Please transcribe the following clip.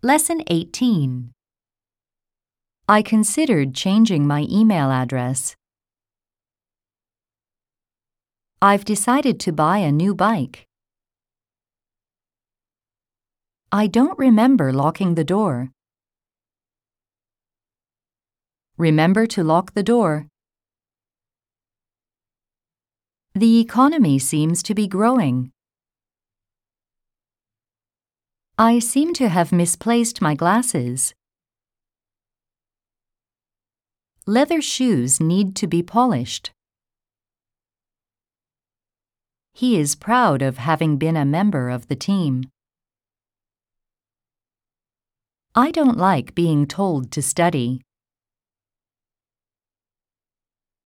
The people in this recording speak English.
Lesson 18. I considered changing my email address. I've decided to buy a new bike. I don't remember locking the door. Remember to lock the door. The economy seems to be growing. I seem to have misplaced my glasses. Leather shoes need to be polished. He is proud of having been a member of the team. I don't like being told to study.